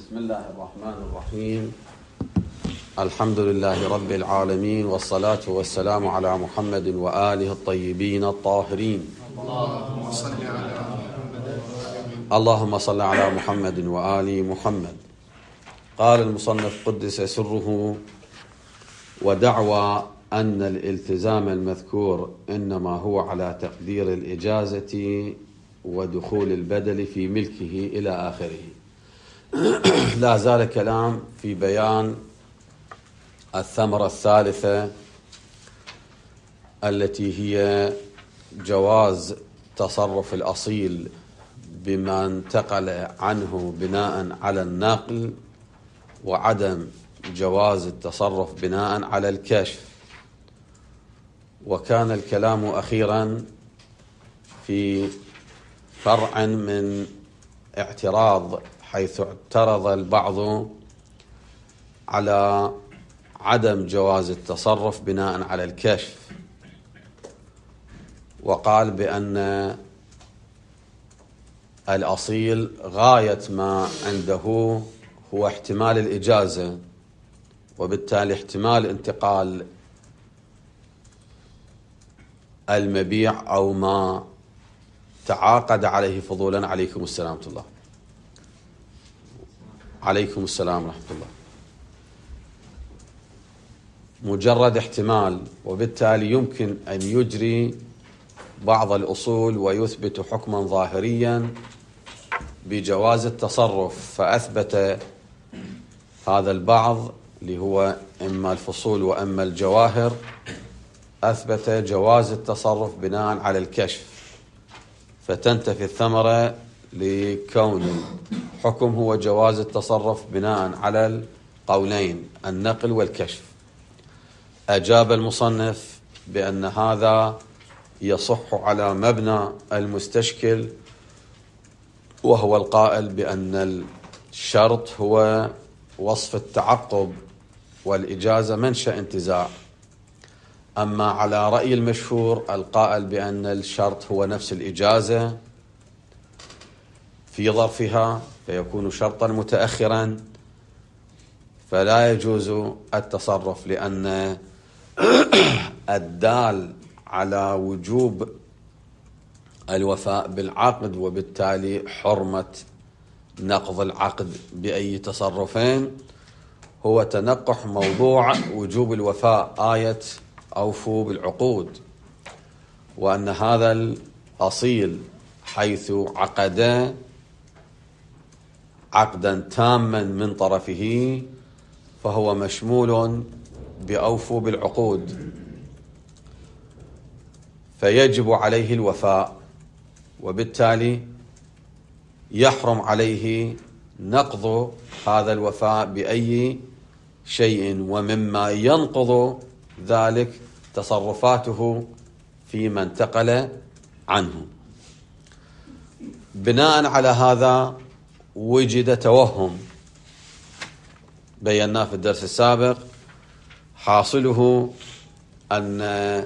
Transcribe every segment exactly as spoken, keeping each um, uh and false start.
بسم الله الرحمن الرحيم. الحمد لله رب العالمين، والصلاة والسلام على محمد وآله الطيبين الطاهرين. اللهم صل على محمد اللهم صل على محمد وآل محمد. قال المصنف قدس سره: ودعوى أن الالتزام المذكور إنما هو على تقدير الإجازة ودخول البدل في ملكه إلى آخره. لا زال كلام في بيان الثمرة الثالثة التي هي جواز تصرف الأصيل بما انتقل عنه بناء على النقل، وعدم جواز التصرف بناء على الكشف. وكان الكلام أخيرا في فرع من اعتراض، حيث اعترض البعض على عدم جواز التصرف بناء على الكشف، وقال بأن الأصيل غاية ما عنده هو احتمال الإجازة، وبالتالي احتمال انتقال المبيع أو ما تعاقد عليه فضولا. عليكم السلام ورحمة الله. عليكم السلام ورحمة الله. مجرد احتمال، وبالتالي يمكن أن يجري بعض الأصول ويثبت حكما ظاهريا بجواز التصرف. فأثبت هذا البعض اللي هو إما الفصول وإما الجواهر، أثبت جواز التصرف بناء على الكشف، فتنتفي الثمرة لكون الحكم هو جواز التصرف بناء على القولين النقل والكشف. أجاب المصنف بأن هذا يصح على مبنى المستشكل، وهو القائل بأن الشرط هو وصف التعقب والإجازة منشأ انتزاع. أما على رأي المشهور القائل بأن الشرط هو نفس الإجازة في ظرفها، فيكون شرطا متأخرا، فلا يجوز التصرف، لأن الدال على وجوب الوفاء بالعقد وبالتالي حرمة نقض العقد بأي تصرفين هو تنقح موضوع وجوب الوفاء، آية أوفوا بالعقود، وأن هذا الأصيل حيث عقد عقدا تاما من طرفه فهو مشمول بأوفوا بالعقود، فيجب عليه الوفاء، وبالتالي يحرم عليه نقض هذا الوفاء بأي شيء. ومما ينقض ذلك تصرفاته فيما انتقل عنه. بناء على هذا وجد توهم بيناه في الدرس السابق، حاصله أن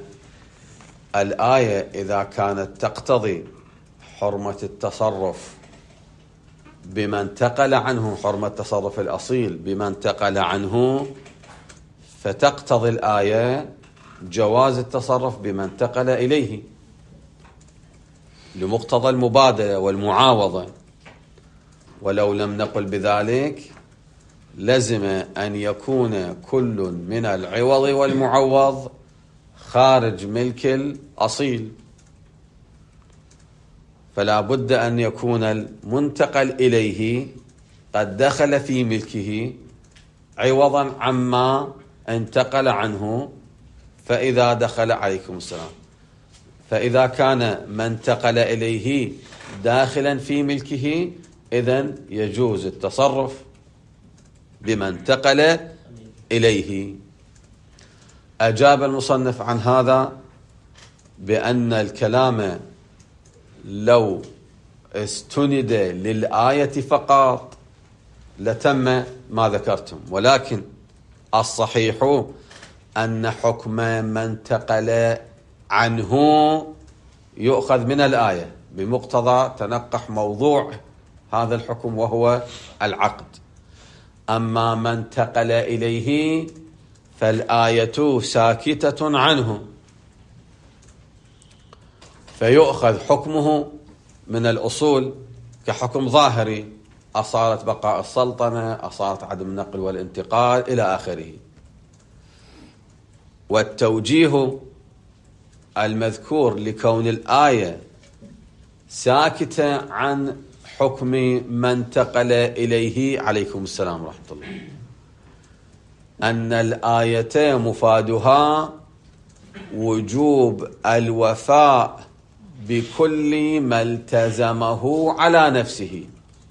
الآية إذا كانت تقتضي حرمة التصرف بما انتقل عنه، حرمة تصرف الأصيل بما انتقل عنه، فتقتضي الآية جواز التصرف بما انتقل إليه لمقتضى المبادلة والمعاوضة. ولو لم نقل بذلك لزم أن يكون كل من العوض والمعوض خارج ملك الأصيل، فلا بد أن يكون المنتقل إليه قد دخل في ملكه عوضا عما انتقل عنه. فإذا دخل عليكم السلام فإذا كان ما انتقل إليه داخلا في ملكه، إذن يجوز التصرف بما انتقل إليه. أجاب المصنف عن هذا بأن الكلام لو استند للآية فقط لتم ما ذكرتم، ولكن الصحيح أن حكم من انتقل عنه يؤخذ من الآية بمقتضى تنقح موضوع هذا الحكم وهو العقد. أما ما انتقل إليه فالآية ساكتة عنه، فيؤخذ حكمه من الأصول كحكم ظاهري، أصالة بقاء السلطنة، أصالة عدم النقل والانتقال إلى آخره. والتوجيه المذكور لكون الآية ساكتة عن حكم من انتقل إليه عليكم السلام ورحمة الله، أن الآية مفادها وجوب الوفاء بكل ما التزمه على نفسه.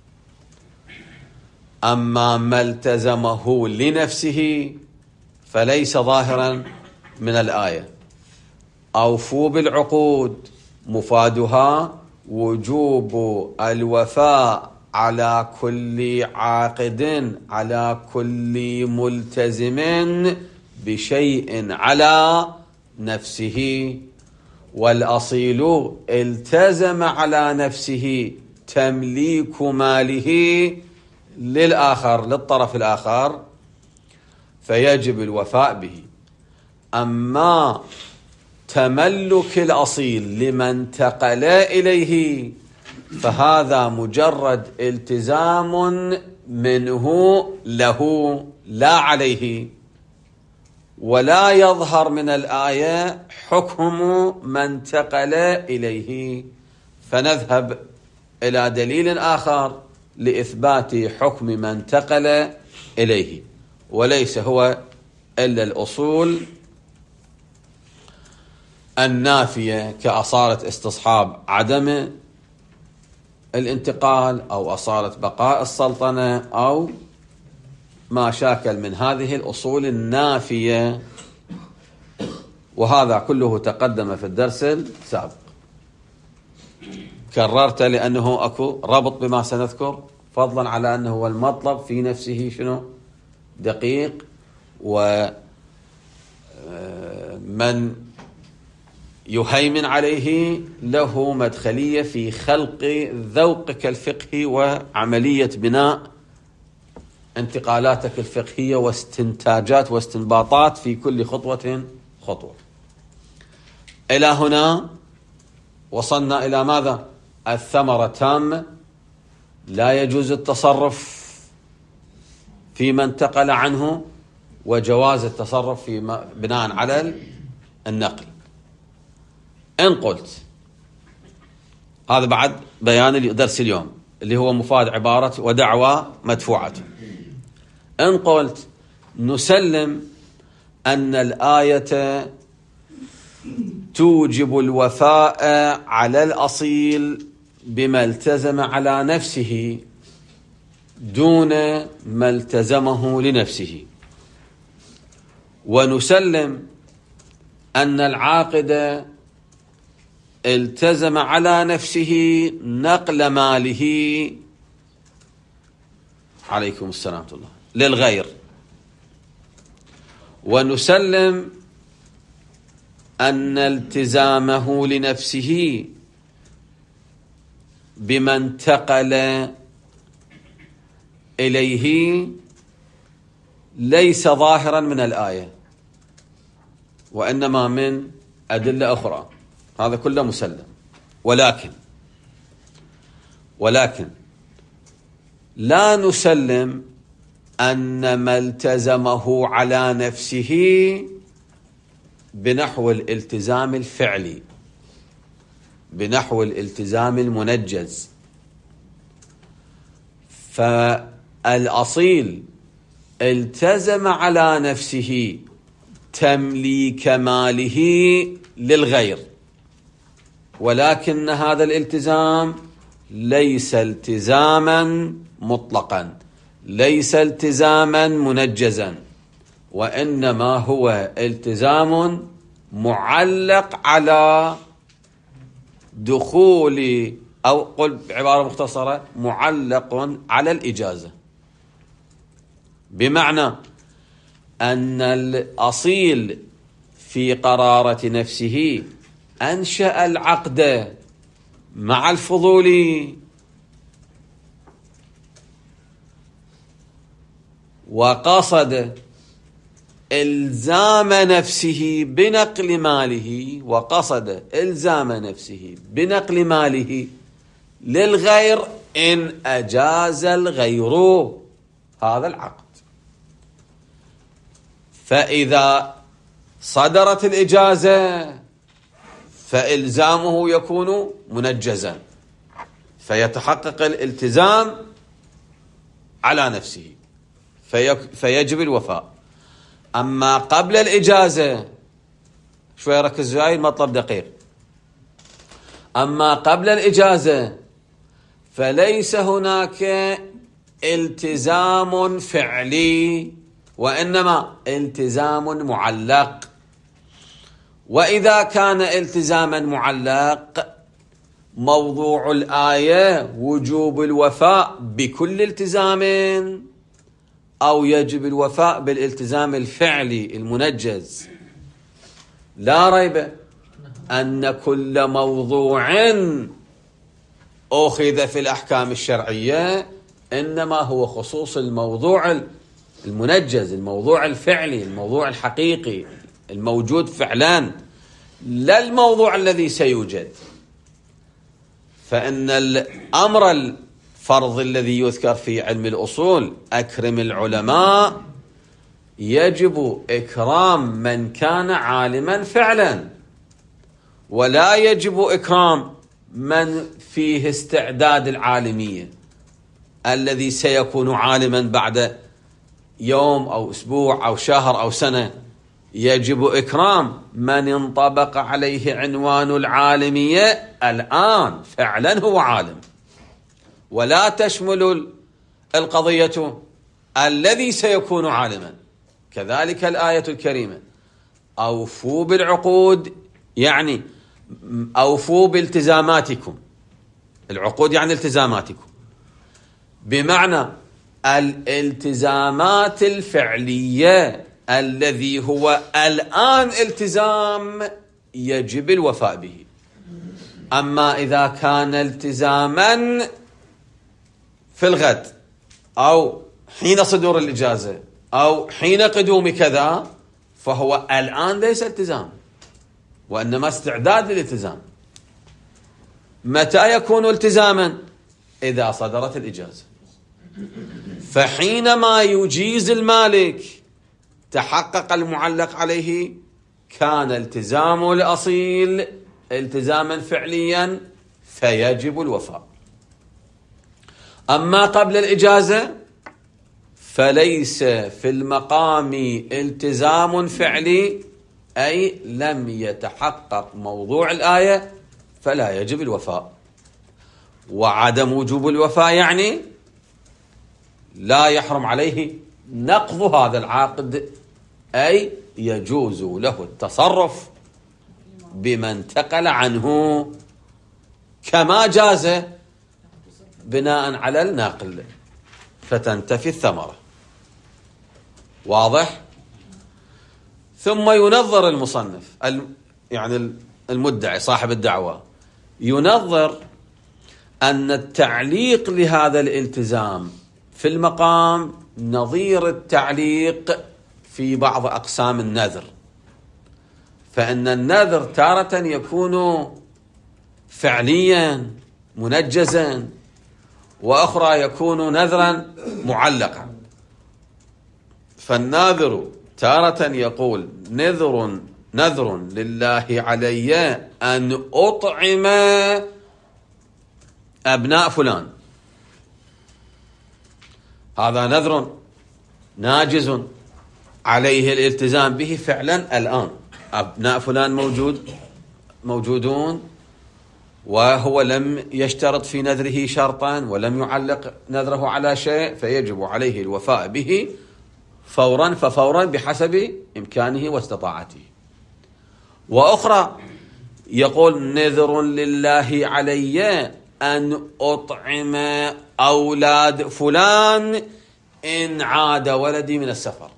أما ما التزمه لنفسه فليس ظاهرا من الآية. أوفوا بالعقود مفادها وجوب الوفاء على كل عاقد على كل ملتزم بشيء على نفسه. والأصيل التزم على نفسه تمليك ماله للآخر للطرف الآخر فيجب الوفاء به. أما تملك الأصيل لمن انتقل إليه فهذا مجرد التزام منه له لا عليه، ولا يظهر من الآية حكم من انتقل إليه. فنذهب إلى دليل آخر لإثبات حكم من انتقل إليه، وليس هو إلا الأصول النافية كأصالة استصحاب عدم الانتقال أو أصالة بقاء السلطنة أو ما شاكل من هذه الأصول النافية. وهذا كله تقدم في الدرس السابق، كررت لأنه أكو ربط بما سنذكر، فضلا على أنه هو المطلب في نفسه شنو دقيق، ومن يهيمن عليه له مدخلية في خلق ذوقك الفقهي وعملية بناء انتقالاتك الفقهية واستنتاجات واستنباطات في كل خطوة خطوة. إلى هنا وصلنا إلى ماذا؟ الثمرة تامة، لا يجوز التصرف فيما انتقل عنه، وجواز التصرف في بناء على النقل. إن قلت هذا بعد بيان درس اليوم اللي هو مفاد عبارة ودعوى مدفوعة. إن قلت نسلم أن الآية توجب الوفاء على الأصيل بما التزم على نفسه دون ما التزمه لنفسه، ونسلم أن العاقد التزم على نفسه نقل ماله عليكم السلام ورحمة الله للغير، ونسلم أن التزامه لنفسه بما انتقل إليه ليس ظاهرا من الآية وإنما من أدلة أخرى. هذا كله مسلم، ولكن ولكن لا نسلم أن ما التزمه على نفسه بنحو الالتزام الفعلي، بنحو الالتزام المنجز. فالأصيل التزم على نفسه تمليك ماله للغير، ولكن هذا الالتزام ليس التزاما مطلقا، ليس التزاما منجزا، وإنما هو التزام معلق على دخول، أو قل بعبارة مختصرة معلق على الإجازة، بمعنى أن الأصيل في قرارة نفسه أنشأ العقد مع الفضولي وقصد إلزام نفسه بنقل ماله وقصد إلزام نفسه بنقل ماله للغير إن أجاز الغير هذا العقد. فإذا صدرت الإجازة فإلزامه يكون منجزا، فيتحقق الالتزام على نفسه فيجب الوفاء. أما قبل الإجازة، شوي ركز جاي المطلب دقيق، أما قبل الإجازة فليس هناك التزام فعلي وإنما التزام معلق. وإذا كان التزاما معلق موضوع الآية وجوب الوفاء بكل التزام أو يجب الوفاء بالالتزام الفعلي المنجز. لا ريب أن كل موضوع أخذ في الأحكام الشرعية إنما هو خصوص الموضوع المنجز، الموضوع الفعلي، الموضوع الحقيقي الموجود فعلا، لا الموضوع الذي سيوجد. فإن الأمر الفرض الذي يذكر في علم الأصول أكرم العلماء يجب إكرام من كان عالما فعلا، ولا يجب إكرام من فيه استعداد العالمية الذي سيكون عالما بعد يوم أو أسبوع أو شهر أو سنة. يجب إكرام من انطبق عليه عنوان العالمية الآن فعلا هو عالم، ولا تشمل القضية الذي سيكون عالما. كذلك الآية الكريمة أوفوا بالعقود، يعني أوفوا بالتزاماتكم، العقود يعني التزاماتكم، بمعنى الالتزامات الفعلية الذي هو الآن التزام يجب الوفاء به. أما إذا كان التزاما في الغد أو حين صدور الإجازة أو حين قدوم كذا فهو الآن ليس التزام وإنما استعداد للالتزام. متى يكون التزاما؟ إذا صدرت الإجازة. فحينما يجيز المالك تحقق المعلق عليه كان التزام الأصيل التزاما فعليا فيجب الوفاء. أما قبل الإجازة فليس في المقام التزام فعلي، أي لم يتحقق موضوع الآية فلا يجب الوفاء. وعدم وجوب الوفاء يعني لا يحرم عليه نقض هذا العقد، أي يجوز له التصرف بما انتقل عنه كما جاز بناء على الناقل فتنتفي الثمرة. واضح؟ ثم ينظر المصنف يعني المدعي صاحب الدعوة ينظر أن التعليق لهذا الالتزام في المقام نظير التعليق في بعض أقسام النذر. فإن النذر تارة يكون فعليا منجزا، وأخرى يكون نذرا معلقا. فالناذر تارة يقول نذر نذر لله علي أن أطعم أبناء فلان، هذا نذر ناجز عليه الالتزام به فعلا الآن. أبناء فلان موجود موجودون وهو لم يشترط في نذره شرطا ولم يعلق نذره على شيء، فيجب عليه الوفاء به فورا ففورا بحسب إمكانه واستطاعته. وأخرى يقول نذر لله علي أن أطعم أولاد فلان إن عاد ولدي من السفر،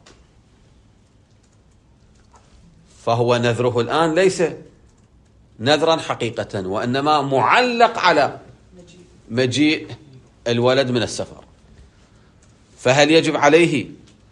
فهو نذره الآن ليس نذرا حقيقة وإنما معلق على مجيء الولد من السفر. فهل يجب عليه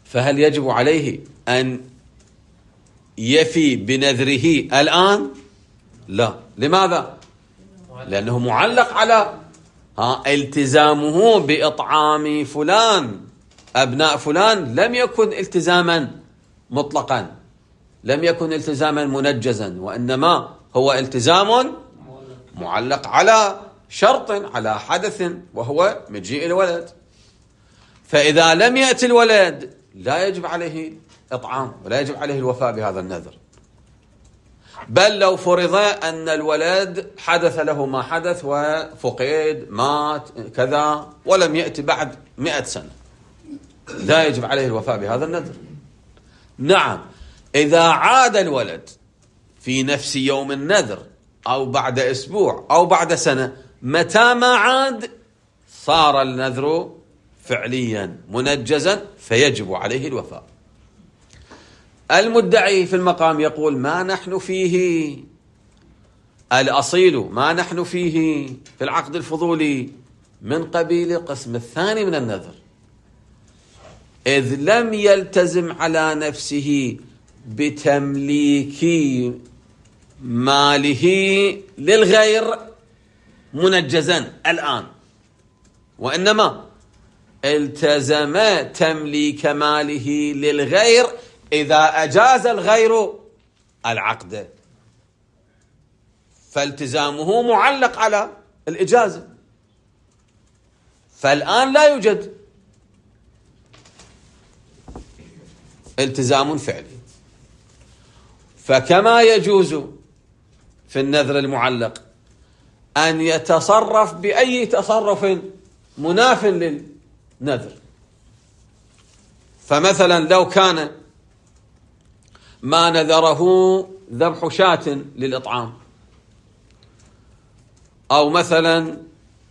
فهل يجب عليه أن يفي بنذره الآن؟ لا. لماذا؟ لأنه معلق على ها التزامه بإطعام فلان أبناء فلان، لم يكن التزاما مطلقا، لم يكن التزاما منجزا، وإنما هو التزام معلق على شرط، على حدث، وهو مجيء الولد. فإذا لم يأتي الولد لا يجب عليه إطعام ولا يجب عليه الوفاء بهذا النذر. بل لو فرض أن الولد حدث له ما حدث وفقد مات كذا ولم يأتي بعد مئة سنة، لا يجب عليه الوفاء بهذا النذر. نعم، إذا عاد الولد في نفس يوم النذر أو بعد أسبوع أو بعد سنة، متى ما عاد صار النذر فعليا منجزا فيجب عليه الوفاء. المدعي في المقام يقول ما نحن فيه الأصيل، ما نحن فيه في العقد الفضولي من قبيل القسم الثاني من النذر، إذ لم يلتزم على نفسه بتمليك ماله للغير منجزا الآن، وإنما التزم تمليك ماله للغير إذا أجاز الغير العقد، فالتزامه معلق على الإجازة، فالآن لا يوجد التزام فعلي. فكما يجوز في النذر المعلق أن يتصرف بأي تصرف مناف للنذر، فمثلا لو كان ما نذره ذبح شاة للإطعام، أو مثلا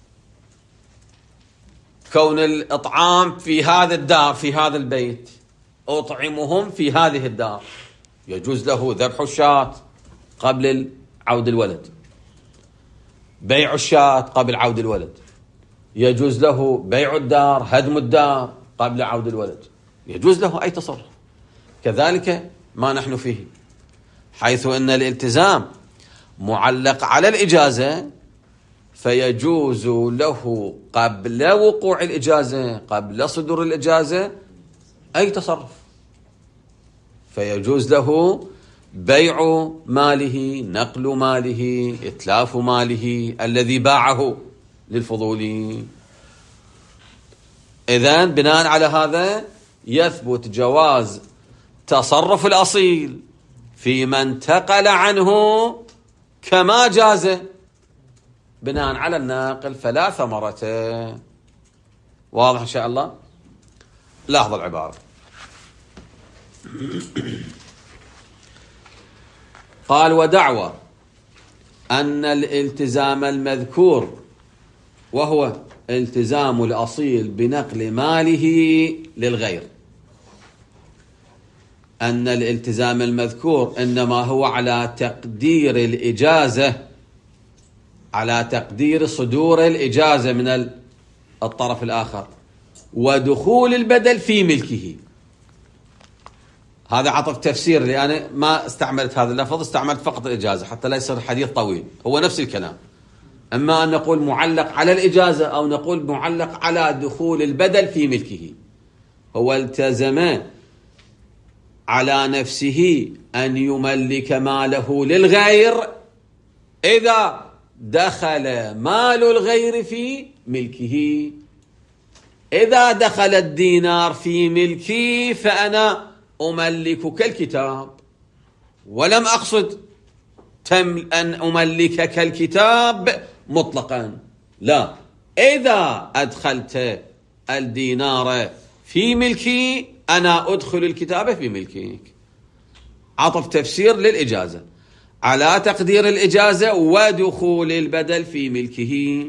كون الإطعام في هذا الدار في هذا البيت، أطعمهم في هذه الدار، يجوز له ذبح الشاة قبل عود الولد، بيع الشاة قبل عود الولد، يجوز له بيع الدار، هدم الدار قبل عود الولد، يجوز له أي تصرف. كذلك ما نحن فيه، حيث أن الالتزام معلق على الإجازة، فيجوز له قبل وقوع الإجازة، قبل صدور الإجازة، أي تصرف، فيجوز له بيع ماله، نقل ماله، إتلاف ماله الذي باعه للفضولي. إذن بناء على هذا يثبت جواز تصرف الأصيل فيما انتقل عنه كما جاز بناء على الناقل فلا ثمرة. واضح إن شاء الله؟ لاحظ العبارة. قال ودعوى أن الالتزام المذكور وهو التزام الأصيل بنقل ماله للغير، أن الالتزام المذكور إنما هو على تقدير الإجازة، على تقدير صدور الإجازة من الطرف الآخر ودخول البدل في ملكه. هذا عطف تفسير، لأن ما استعملت هذا اللفظ، استعملت فقط الإجازة حتى لا يصير حديث طويل، هو نفس الكلام. أما أن نقول معلق على الإجازة أو نقول معلق على دخول البدل في ملكه، هو التزم على نفسه أن يملك ماله للغير إذا دخل مال الغير في ملكه. إذا دخل الدينار في ملكي فأنا أملكك الكتاب، ولم أقصد تم أن أملكك الكتاب مطلقا، لا، إذا أدخلت الدينار في ملكي أنا أدخل الكتاب في ملكك. عطف تفسير للإجازة على تقدير الإجازة ودخول البدل في ملكه.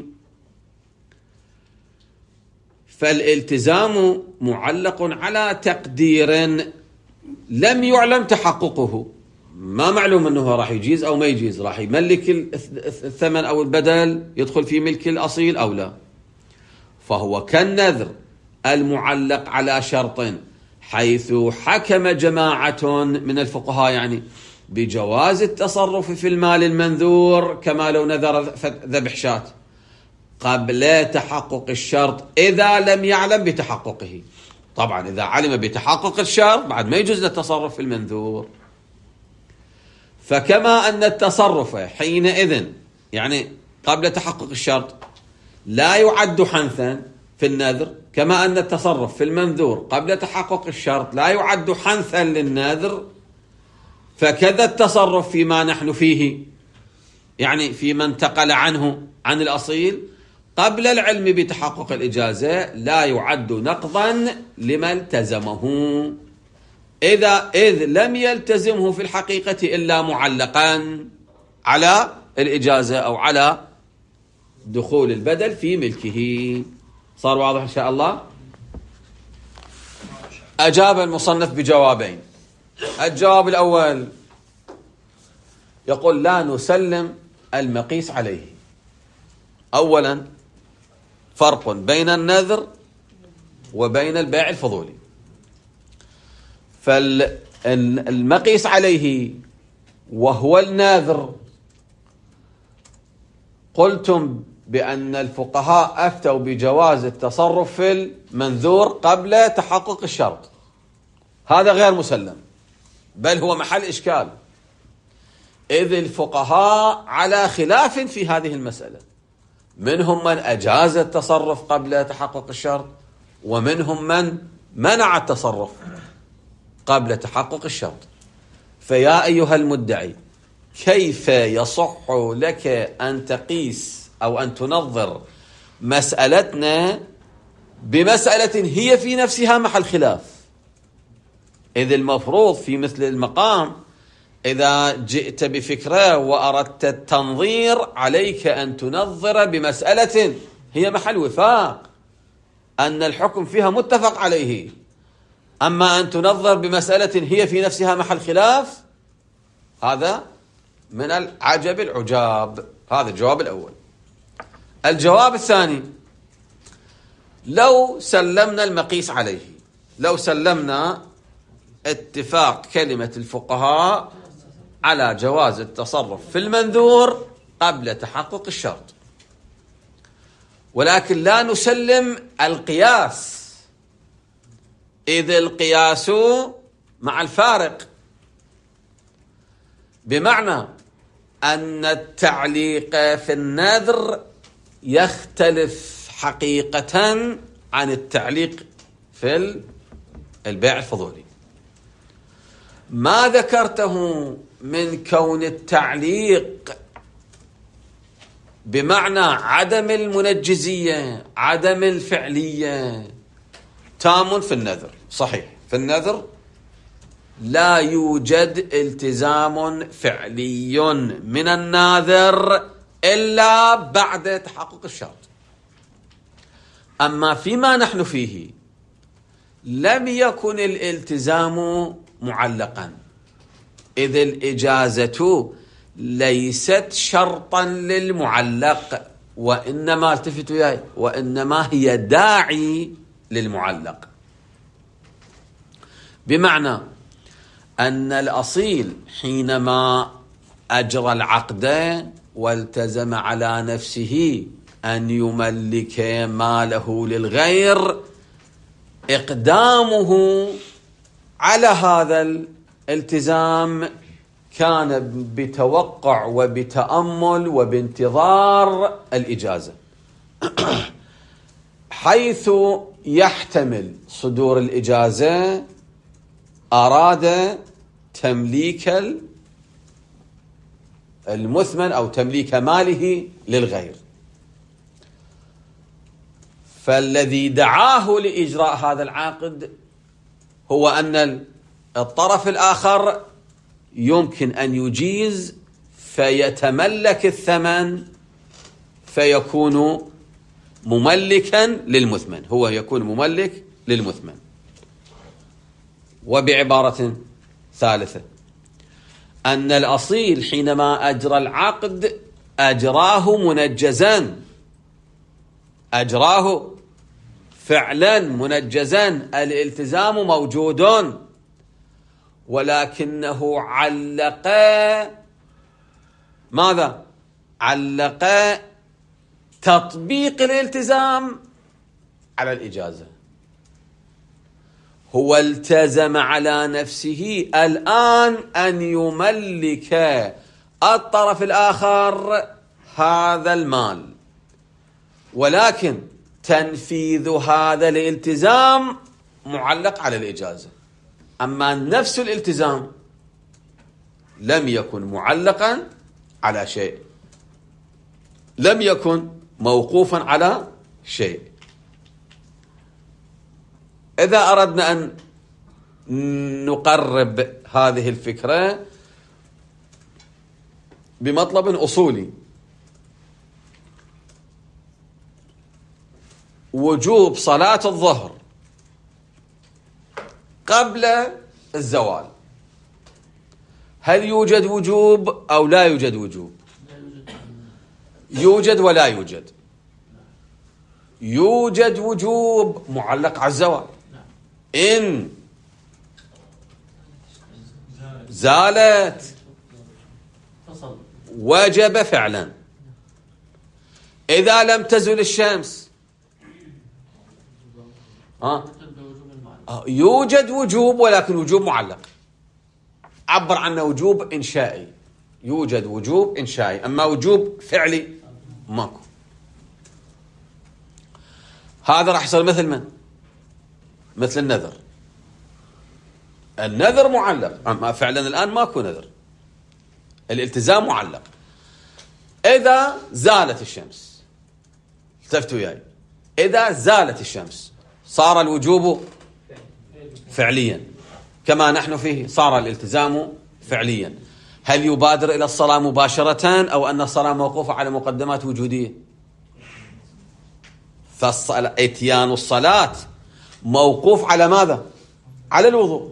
فالالتزام معلق على تقدير لم يعلم تحققه، ما معلوم أنه راح يجيز أو ما يجيز، راح يملك الثمن أو البدل يدخل في ملك الأصيل أو لا. فهو كالنذر المعلق على شرط حيث حكم جماعة من الفقهاء يعني بجواز التصرف في المال المنذور كما لو نذر ذبح شاة قبل تحقق الشرط إذا لم يعلم بتحققه. طبعا إذا علم بتحقق الشرط بعد ما يجوز التصرف في المنذور. فكما أن التصرف حينئذ يعني قبل تحقق الشرط لا يعد حنثا في النذر، كما أن التصرف في المنذور قبل تحقق الشرط لا يعد حنثا للنذر، فكذا التصرف فيما نحن فيه يعني فيما انتقل عنه عن الأصيل قبل العلم بتحقق الإجازة لا يعد نقضا لما التزمه، إذا إذ لم يلتزمه في الحقيقة إلا معلقا على الإجازة أو على دخول البدل في ملكه. صار واضح إن شاء الله؟ أجاب المصنف بجوابين. الجواب الأول يقول لا نسلم المقيس عليه. أولا فرق بين النذر وبين البيع الفضولي. فالمقيس عليه وهو الناذر قلتم بأن الفقهاء أفتوا بجواز التصرف في المنذور قبل تحقق الشرط، هذا غير مسلم بل هو محل إشكال، إذ الفقهاء على خلاف في هذه المسألة، منهم من أجاز التصرف قبل تحقق الشرط ومنهم من منع التصرف قبل تحقق الشرط. فيا أيها المدعي كيف يصح لك أن تقيس أو أن تنظر مسألتنا بمسألة هي في نفسها محل خلاف، إذ المفروض في مثل المقام إذا جئت بفكرة وأردت التنظير عليك أن تنظر بمسألة هي محل وفاق أن الحكم فيها متفق عليه، أما أن تنظر بمسألة هي في نفسها محل خلاف هذا من العجب العجاب. هذا الجواب الأول. الجواب الثاني لو سلمنا المقيس عليه، لو سلمنا اتفاق كلمة الفقهاء على جواز التصرف في المنذور قبل تحقق الشرط، ولكن لا نسلم القياس، إذ القياس مع الفارق، بمعنى أن التعليق في النذر يختلف حقيقة عن التعليق في البيع الفضولي. ما ذكرته من كون التعليق بمعنى عدم المنجزية عدم الفعلية تام في النذر، صحيح في النذر لا يوجد التزام فعلي من الناذر إلا بعد تحقق الشرط. أما فيما نحن فيه لم يكن الالتزام معلقا، إذ الإجازة ليست شرطا للمعلق، وإنما التفتوا ياي وإنما هي داعي للمعلق، بمعنى أن الأصيل حينما أجرى العقد والتزم على نفسه أن يملك ماله للغير، إقدامه على هذا الالتزام كان بتوقع وبتأمل وبانتظار الإجازة، حيث يحتمل صدور الإجازة أراد تمليك المثمن أو تمليك ماله للغير، فالذي دعاه لإجراء هذا العقد هو أن الطرف الآخر يمكن أن يجيز فيتملك الثمن فيكون مملكا للمثمن، هو يكون مملك للمثمن. وبعبارة ثالثة أن الأصيل حينما أجرى العقد أجراه منجزا، أجراه فعلا منجزا الالتزام موجود، ولكنه علق ماذا؟ علق تطبيق الالتزام على الإجازة. هو التزم على نفسه الآن أن يملك الطرف الآخر هذا المال، ولكن تنفيذ هذا الالتزام معلق على الإجازة. أما نفس الالتزام لم يكن معلقا على شيء، لم يكن موقوفا على شيء. إذا أردنا أن نقرب هذه الفكرة بمطلب أصولي، وجوب صلاة الظهر قبل الزوال، هل يوجد وجوب أو لا يوجد وجوب؟ يوجد ولا يوجد؟ يوجد وجوب معلق على الزوال. إن زالت وجب فعلا. إذا لم تزل الشمس ها يوجد وجوب، ولكن وجوب معلق، عبر عنه وجوب إنشائي. يوجد وجوب إنشائي، أما وجوب فعلي ماكو. هذا راح يصير مثل من؟ مثل النذر. النذر معلق، أما فعلا الآن ماكو نذر، الالتزام معلق. إذا زالت الشمس، التفتوا وياي، إذا زالت الشمس صار الوجوب فعليا كما نحن فيه، صار الالتزام فعليا. هل يبادر إلى الصلاة مباشرة أو أن الصلاة موقوفة على مقدمات وجودية؟ فإتيان الصلاة موقوف على ماذا؟ على الوضوء.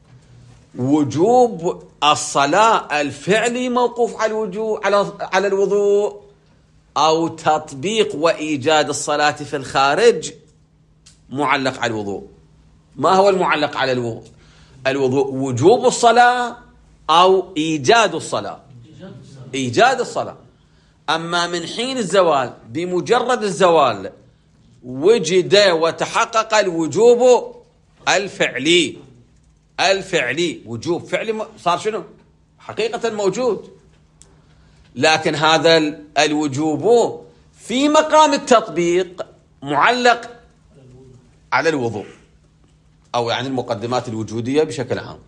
وجوب الصلاة الفعلي موقوف على الوجوب على على الوضوء، أو تطبيق وإيجاد الصلاة في الخارج معلق على الوضوء. ما هو المعلق على الوضوء؟ الوضوء وجوب الصلاة أو إيجاد الصلاة؟ إيجاد الصلاة. أما من حين الزوال، بمجرد الزوال وجد وتحقق الوجوب الفعلي. الفعلي وجوب فعلي صار شنو؟ حقيقة موجود، لكن هذا الوجوب في مقام التطبيق معلق على الوضوء، أو يعني المقدمات الوجودية بشكل عام.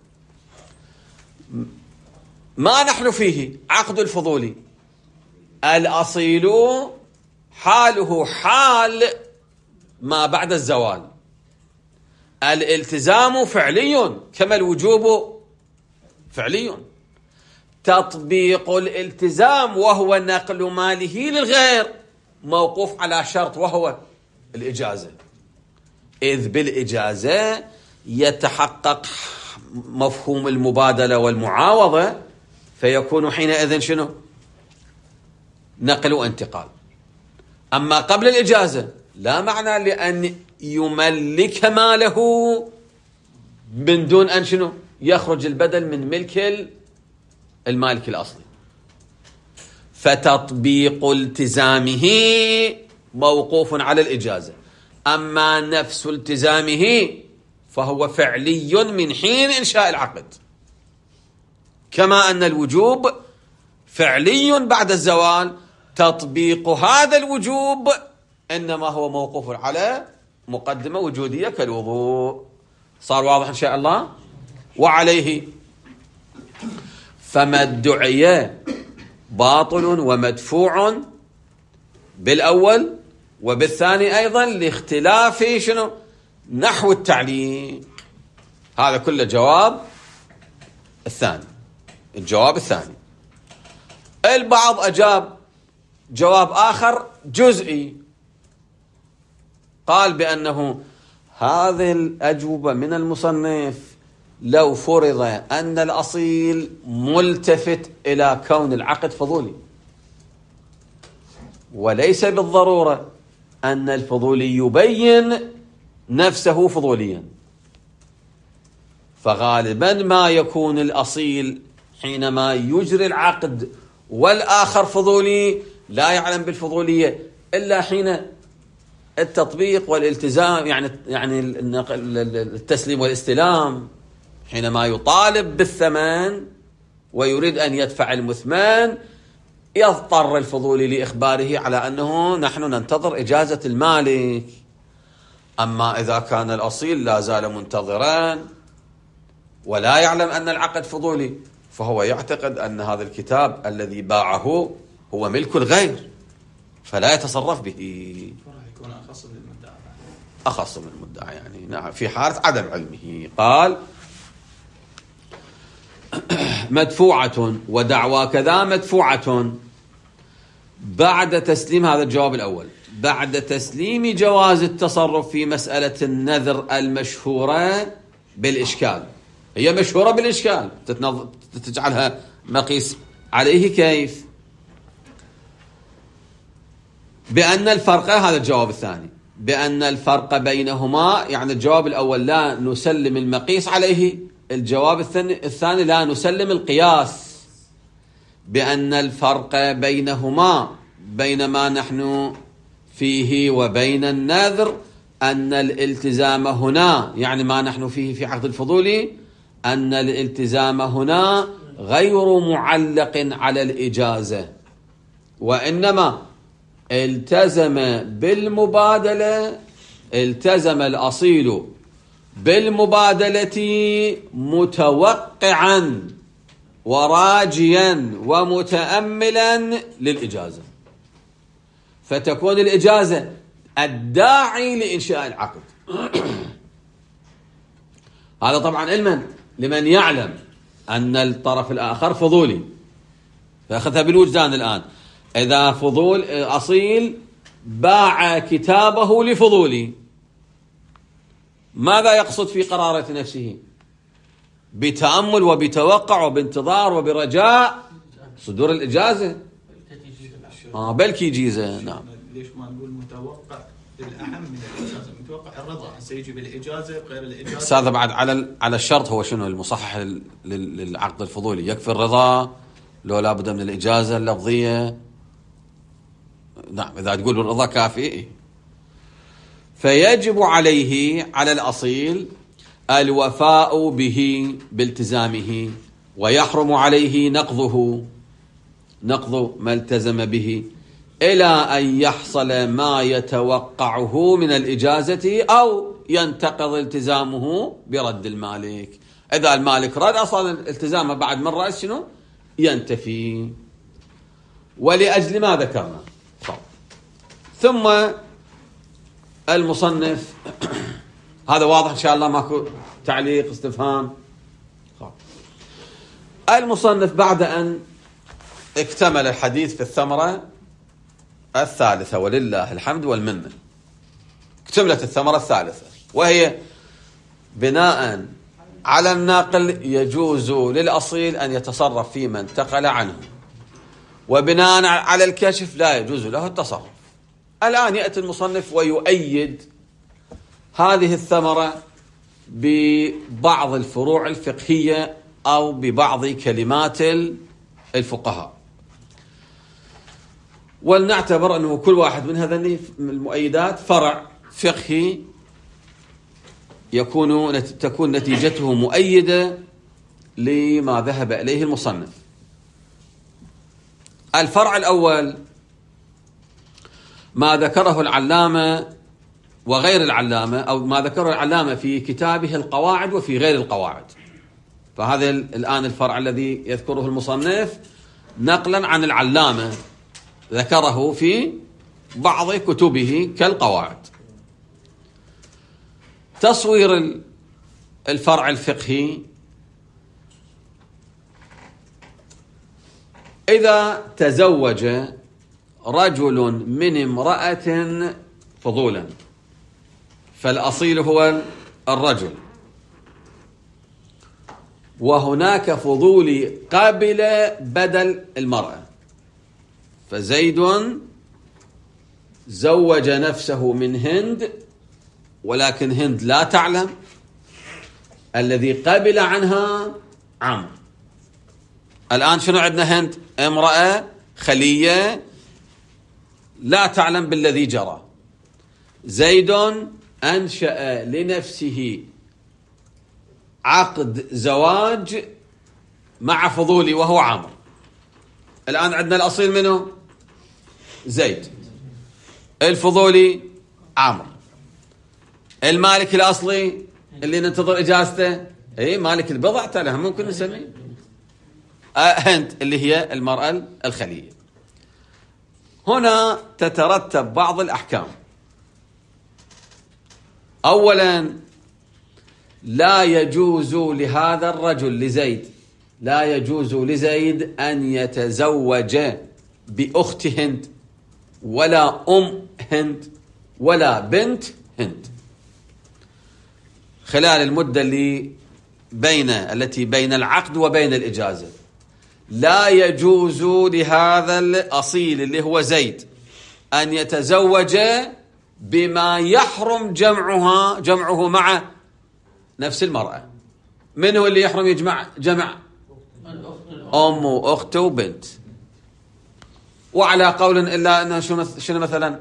ما نحن فيه عقد الفضولي الأصيل حاله حال ما بعد الزوال. الالتزام فعلي كما الوجوب فعلي. تطبيق الالتزام وهو نقل ماله للغير موقوف على شرط، وهو الإجازة، إذ بالإجازة يتحقق مفهوم المبادلة والمعاوضة، فيكون حينئذ شنو؟ نقل وانتقال. أما قبل الإجازة لا معنى لأن يملك ماله من دون أن شنو؟ يخرج البدل من ملك المالك الأصلي. فتطبيق التزامه موقوف على الإجازة، أما نفس التزامه فهو فعلي من حين إنشاء العقد، كما أن الوجوب فعلي بعد الزوال. تطبيق هذا الوجوب إنما هو موقوف على مقدمة وجودية كالوضوء. صار واضح إن شاء الله؟ وعليه فما ادعي باطل ومدفوع بالأول وبالثاني أيضا لاختلاف شنو؟ نحو التعليق. هذا كله جواب الثاني، الجواب الثاني. البعض أجاب جواب آخر جزئي، قال بأنه هذه الأجوبة من المصنف لو فرض أن الأصيل ملتفت إلى كون العقد فضولي، وليس بالضرورة أن الفضولي يبين نفسه فضوليا. فغالبا ما يكون الأصيل حينما يجري العقد والآخر فضولي لا يعلم بالفضولية إلا حين التطبيق والالتزام، يعني يعني التسليم والاستلام، حينما يطالب بالثمن ويريد أن يدفع المثمن يضطر الفضولي لإخباره على أنه نحن ننتظر إجازة المالك. أما إذا كان الأصيل لا زال منتظرا ولا يعلم أن العقد فضولي، فهو يعتقد أن هذا الكتاب الذي باعه هو ملك الغير فلا يتصرف به. يكون أخص من المدعى أخص من المدعى يعني نعم في حالة عدم علمه. قال مدفوعة ودعوى كذا مدفوعة بعد تسليم، هذا الجواب الأول، بعد تسليم جواز التصرف في مسألة النذر المشهورة بالإشكال. هي مشهورة بالإشكال، تجعلها مقيس عليه كيف؟ بأن الفرق، هذا الجواب الثاني، بأن الفرق بينهما، يعني الجواب الأول لا نسلم المقيس عليه، الجواب الثاني الثاني لا نسلم القياس. بأن الفرق بينهما بين ما نحن فيه وبين النذر أن الالتزام هنا، يعني ما نحن فيه في عقد الفضولي، أن الالتزام هنا غير معلق على الإجازة، وإنما التزم بالمبادلة، التزم الأصيل بالمبادلة متوقعا وراجيا ومتأملا للإجازة، فتكون الإجازة الداعي لإنشاء العقد. هذا طبعا علما لمن يعلم أن الطرف الآخر فضولي، فأخذها بالوجدان الآن. إذا فضول أصيل باع كتابه لفضولي، ماذا يقصد في قرارة نفسه؟ بتأمل وبتوقع وبانتظار وبرجاء صدور الإجازة. آه بلكي يجيزه. نعم. ليش ما نقول متوقع الأهم من الإجازة؟ متوقع الرضا سيجي بالإجازة بغير الإجازة. هذا بعد على على الشرط هو شنو المصحح للعقد الفضولي؟ يكفي الرضا لو لا بد من الإجازة اللفظية؟ نعم إذا تقول الرضا كافي. فيجب عليه على الأصيل الوفاء به بالتزامه، ويحرم عليه نقضه نقض ما التزم به إلى أن يحصل ما يتوقعه من الإجازة أو ينتقض التزامه برد المالك. إذا المالك رد أصلا التزامه بعد من رأس شنو ينتفي، ولأجل ما ذكرنا. ثم المصنف هذا واضح إن شاء الله، ماكو تعليق استفهام. المصنف بعد أن اكتمل الحديث في الثمرة الثالثة ولله الحمد والمنة، اكتملت الثمرة الثالثة وهي بناء على الناقل يجوز للأصيل أن يتصرف فيما انتقل عنه، وبناء على الكشف لا يجوز له التصرف. الآن يأتي المصنف ويؤيد هذه الثمرة ببعض الفروع الفقهية أو ببعض كلمات الفقهاء، ولنعتبر أنه كل واحد من هذه المؤيدات فرع فقهي يكون تكون نتيجته مؤيدة لما ذهب إليه المصنف. الفرع الأول ما ذكره العلامة وغير العلامة، أو ما ذكره العلامة في كتابه القواعد وفي غير القواعد. فهذا الآن الفرع الذي يذكره المصنف نقلا عن العلامة ذكره في بعض كتبه كالقواعد. تصوير الفرع الفقهي: إذا تزوج رجل من امرأة فضولا فالأصيل هو الرجل، وهناك فضولي قبل بدل المرأة، فزيد زوج نفسه من هند ولكن هند لا تعلم. الذي قبل عنها عمرو. الآن شنو عندنا؟ هند امرأة خلية لا تعلم بالذي جرى. زيد أنشأ لنفسه عقد زواج مع فضولي وهو عمرو. الآن عندنا الأصيل منه زيد، الفضولي عمرو، المالك الأصلي اللي ننتظر إجازته اي مالك البضع ترى ممكن نسميه هند اللي هي المرأة الخلية. هنا تترتب بعض الأحكام. أولا، لا يجوز لهذا الرجل لزيد لا يجوز لزيد أن يتزوج بأخت هند ولا أم هند ولا بنت هند خلال المدة اللي بين التي بين العقد وبين الإجازة. لا يجوز لهذا الأصيل اللي هو زيد أن يتزوج بما يحرم جمعها جمعه مع نفس المرأة. من هو اللي يحرم يجمع جمع؟ أم وأخت وبنت. وعلى قول إلا أنها شنو مثلا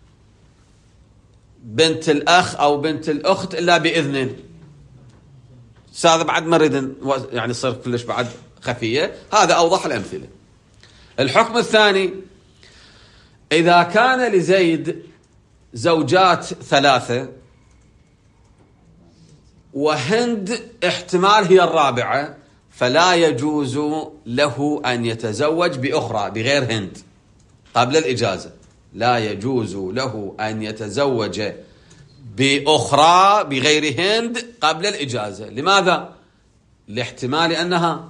بنت الأخ أو بنت الأخت إلا بإذن. هذا بعد ما نريد يعني صار كلش بعد خفية. هذا أوضح الأمثلة. الحكم الثاني، إذا كان لزيد زوجات ثلاثة وهند احتمال هي الرابعة، فلا يجوز له أن يتزوج بأخرى بغير هند قبل الإجازة. لا يجوز له أن يتزوج بأخرى بغير هند قبل الإجازة. لماذا؟ لاحتمال أنها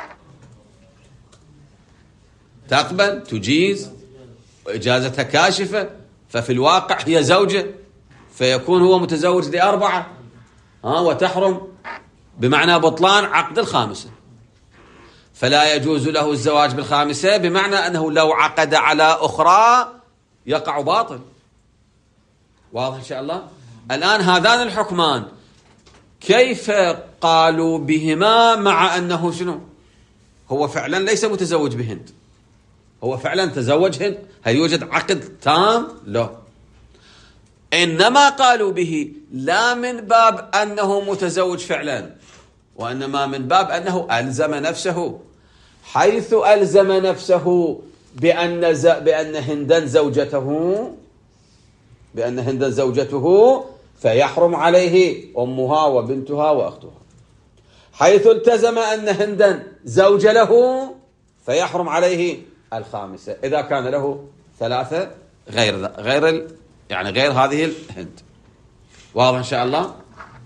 تقبل تجيز وإجازتها كاشفة، ففي الواقع هي زوجة، فيكون هو متزوج لأربعة ها وتحرم بمعنى بطلان عقد الخامسة. فلا يجوز له الزواج بالخامسة، بمعنى أنه لو عقد على أخرى يقع باطل. واضح إن شاء الله؟ الآن هذان الحكمان كيف قالوا بهما مع أنه شنو؟ هو فعلا ليس متزوج بهند، هو فعلا تزوج هند. هل يوجد عقد تام؟ لا. إنما قالوا به لا من باب أنه متزوج فعلا، وإنما من باب أنه ألزم نفسه، حيث ألزم نفسه بأن ز... بأن هندا زوجته بأن هندا زوجته فيحرم عليه أمها وبنتها وأختها. حيث التزم أن هندا زوج له فيحرم عليه الخامسة إذا كان له ثلاثة غير غير ال... يعني غير هذه الهند. واضح إن شاء الله؟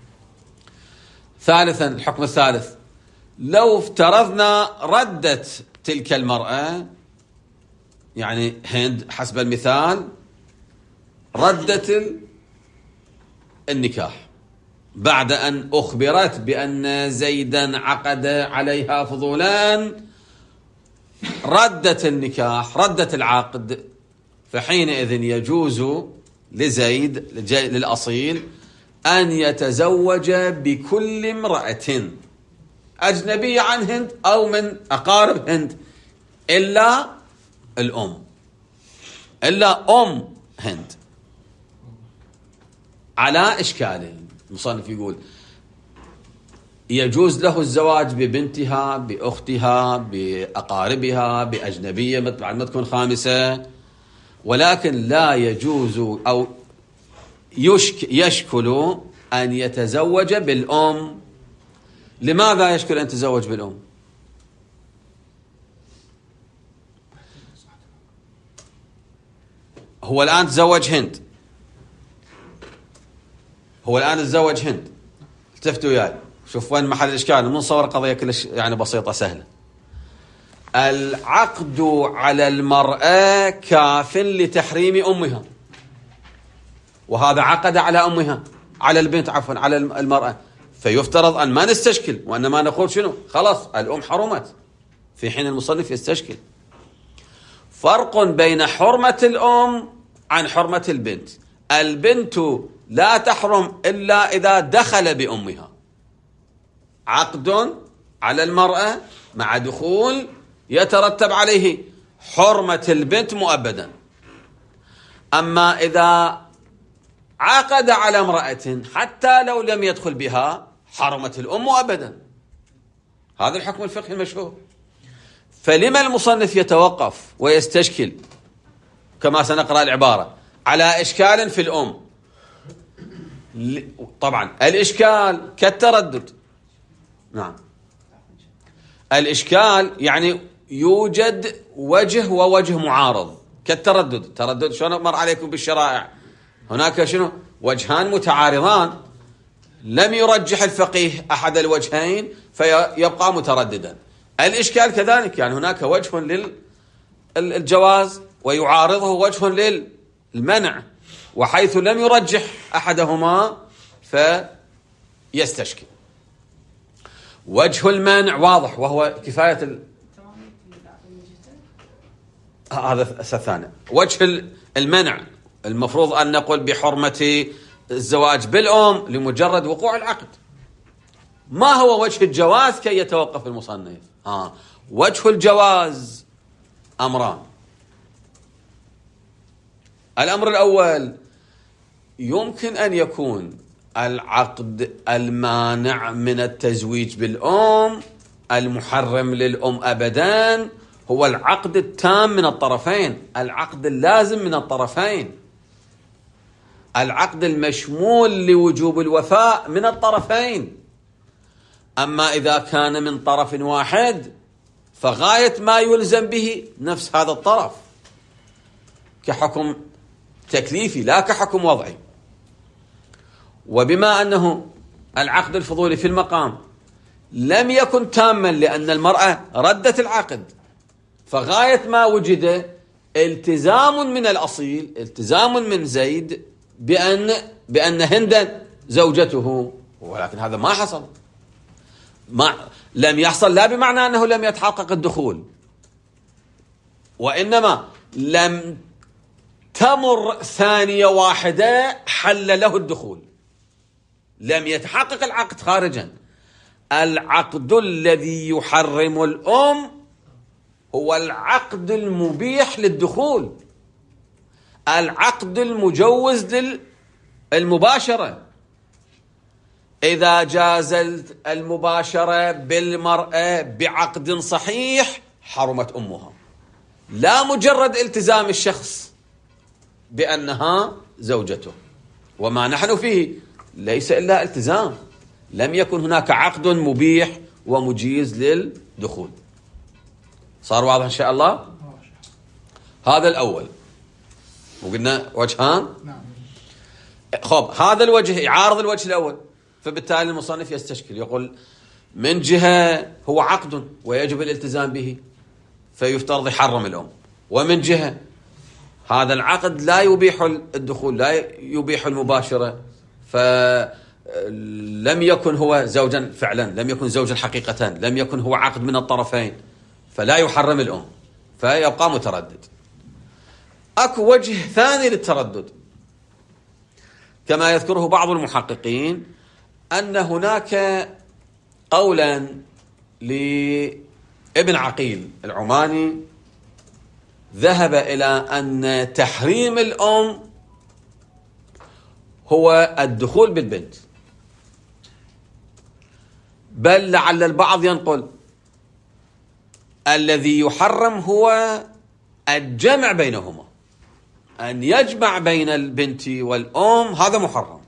ثالثا، الحكم الثالث، لو افترضنا ردت تلك المرأة، يعني هند حسب المثال ردت النكاح بعد أن أخبرت بأن زيدا عقد عليها فضولان، ردت النكاح ردت العقد، فحينئذ يجوز لزيد للأصيل أن يتزوج بكل امرأة أجنبية عن هند أو من أقارب هند إلا الأم إلا أم هند، على إشكالين. المصنف يقول يجوز له الزواج ببنتها بأختها بأقاربها بأجنبية بعد ما تكون خامسة، ولكن لا يجوز أو يشك يشكل أن يتزوج بالأم. لماذا يشكل أن يتزوج بالأم؟ هو الآن تزوج هند هو الآن تزوج هند التفتوا وياي، شوف وين محل الإشكال. من صور قضية كلش يعني بسيطة سهلة. العقد على المرأة كاف لتحريم أمها، وهذا عقد على أمها على البنت عفوا على المرأة، فيفترض أن ما نستشكل، وإنما نقول شنو خلاص الأم حرمت، في حين المصنف يستشكل. فرق بين حرمة الأم عن حرمة البنت. البنت لا تحرم إلا إذا دخل بأمها. عقد على المرأة مع دخول يترتب عليه حرمة البنت مؤبدا. أما إذا عقد على امرأة حتى لو لم يدخل بها حرمت الأم مؤبدا. هذا الحكم الفقهي المشهور. فلما المصنف يتوقف ويستشكل كما سنقرأ العبارة على إشكال في الأم؟ طبعا الإشكال كالتردد. نعم، الإشكال يعني يوجد وجه ووجه معارض كالتردد. تردد شلون مر عليكم بالشرائع؟ هناك شنو؟ وجهان متعارضان لم يرجح الفقيه أحد الوجهين فيبقى مترددا. الإشكال كذلك، يعني هناك وجه للجواز ويعارضه وجه للمنع، وحيث لم يرجح أحدهما فيستشكل. وجه المنع واضح وهو كفاية ال... هذا الثاني. وجه المنع المفروض أن نقول بحرمة الزواج بالأم لمجرد وقوع العقد. ما هو وجه الجواز كي يتوقف المصنف؟ آه. وجه الجواز أمران. الأمر الأول، يمكن أن يكون العقد المانع من التزويج بالأم المحرم للأم أبدا هو العقد التام من الطرفين، العقد اللازم من الطرفين، العقد المشمول لوجوب الوفاء من الطرفين. أما إذا كان من طرف واحد فغاية ما يلزم به نفس هذا الطرف كحكم تكليفي لا كحكم وضعي. وبما أنه العقد الفضولي في المقام لم يكن تاما لأن المرأة ردت العقد، فغاية ما وجد التزام من الأصيل، التزام من زيد بأن بأن هندا زوجته، ولكن هذا ما حصل. ما لم يحصل لا بمعنى أنه لم يتحقق الدخول، وإنما لم تمر ثانية واحدة حل له الدخول، لم يتحقق العقد خارجا. العقد الذي يحرم الأم هو العقد المبيح للدخول، العقد المجوز للمباشرة. إذا جاز المباشرة بالمرأة بعقد صحيح حرمت أمها، لا مجرد التزام الشخص بأنها زوجته. وما نحن فيه ليس إلا التزام، لم يكن هناك عقد مبيح ومجيز للدخول. صار واضح إن شاء الله؟ هذا الأول. وقلنا وجهان. خب، هذا الوجه يعارض الوجه الأول، فبالتالي المصنف يستشكل يقول من جهة هو عقد ويجب الالتزام به فيفترض يحرم الأم، ومن جهة هذا العقد لا يبيح الدخول لا يبيح المباشرة، فلم يكن هو زوجا فعلا، لم يكن زوجا حقيقة، لم يكن هو عقد من الطرفين فلا يحرم الأم، فيبقى متردد. أكو وجه ثاني للتردد كما يذكره بعض المحققين، أن هناك قولا لابن عقيل العماني ذهب إلى أن تحريم الأم هو الدخول بالبنت، بل لعل البعض ينقل الذي يحرم هو الجمع بينهما، أن يجمع بين البنت والأم هذا محرم.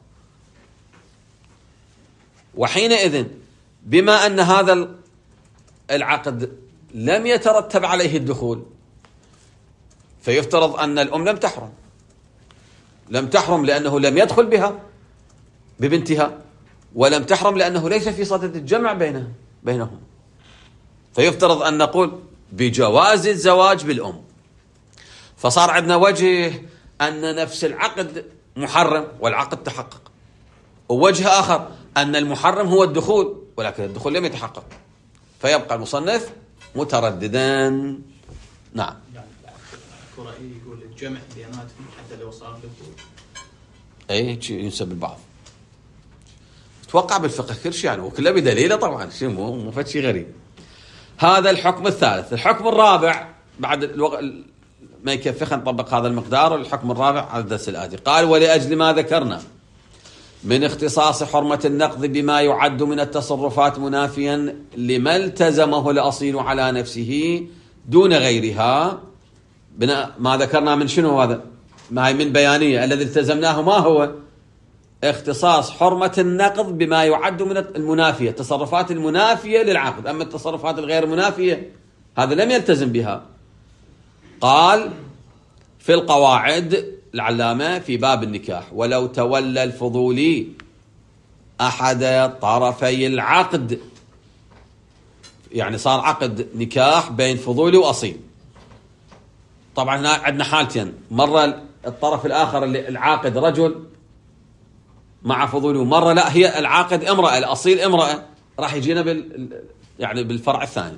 وحينئذ بما أن هذا العقد لم يترتب عليه الدخول فيفترض أن الأم لم تحرم، لم تحرم لأنه لم يدخل بها ببنتها، ولم تحرم لأنه ليس في صدد الجمع بينها بينهم، فيفترض أن نقول بجواز الزواج بالأم. فصار عندنا وجه أن نفس العقد محرم والعقد تحقق، ووجه آخر أن المحرم هو الدخول ولكن الدخول لم يتحقق، فيبقى المصنف مترددا. نعم. يعني رأي يقول الجمع بيناتهم حتى لو صار دخول. اي ينسب البعض. توقع بالفقه كل شيء يعني، وكله بدليله طبعا، شيء مو مو فد شيء غريب. هذا الحكم الثالث. الحكم الرابع بعد الوق... ما يكفي نطبق هذا المقدار. الحكم الرابع على الدرس الآتي. قال: ولأجل ما ذكرنا من اختصاص حرمة النقض بما يعد من التصرفات منافيا لما التزمه الأصيل على نفسه دون غيرها. بناء ما ذكرنا من شنو هذا؟ ما هي من بيانية. الذي التزمناه ما هو؟ اختصاص حرمة النقض بما يعد من المنافية، التصرفات المنافية للعقد. أما التصرفات الغير منافية هذا لم يلتزم بها. قال في القواعد العلامة في باب النكاح: ولو تولى الفضولي أحد طرفي العقد، يعني صار عقد نكاح بين فضولي وأصيل. طبعا هنا عندنا حالتين: مرة الطرف الآخر اللي العاقد رجل مع فضولي، ومرة لا، هي العاقد امرأة، الأصيل امرأة. راح يجينا بال يعني بالفرع الثاني.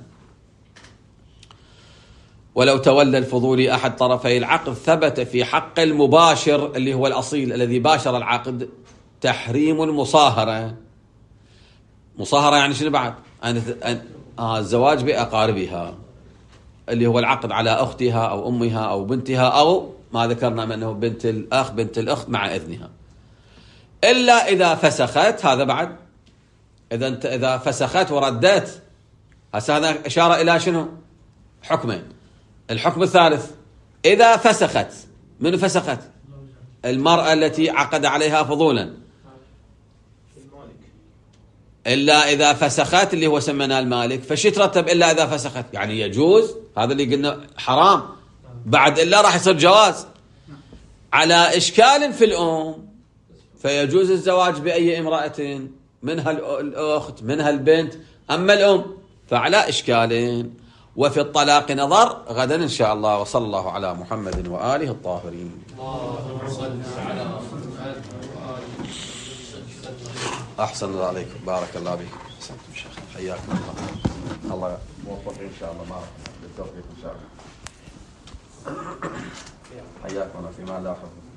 ولو تولى الفضولي أحد طرفي العقد ثبت في حق المباشر اللي هو الأصيل الذي باشر العقد تحريم المصاهرة. مصاهرة يعني شنو بعد؟ أن آه الزواج بأقاربها، اللي هو العقد على أختها أو أمها أو بنتها، أو ما ذكرنا منه بنت الأخ بنت الأخت مع إذنها، إلا إذا فسخت. هذا بعد إذا أنت إذا فسخت وردت. هسه هذا إشارة إلى شنو؟ حكمين. الحكم الثالث: إذا فسخت. من فسخت؟ المرأة التي عقد عليها فضولا. إلا إذا فسخت اللي هو سميناه المالك. فشي ترتب إلا إذا فسخت؟ يعني يجوز. هذا اللي قلنا حرام بعد، إلا راح يصير جواز. على إشكال في الأم فيجوز الزواج بأي امرأة، منها الأخت منها البنت. أما الأم فعلى إشكالين. وفي الطلاق نظر. غدا إن شاء الله. وصلى الله على محمد وآله الطاهرين. أحسن الله عليكم، بارك الله بكم، أحسنتم شيخ، حياكم الله. الله موفق إن شاء الله، بارك بالتوفيق إن شاء الله. حياكم الله فيما لا حفظ.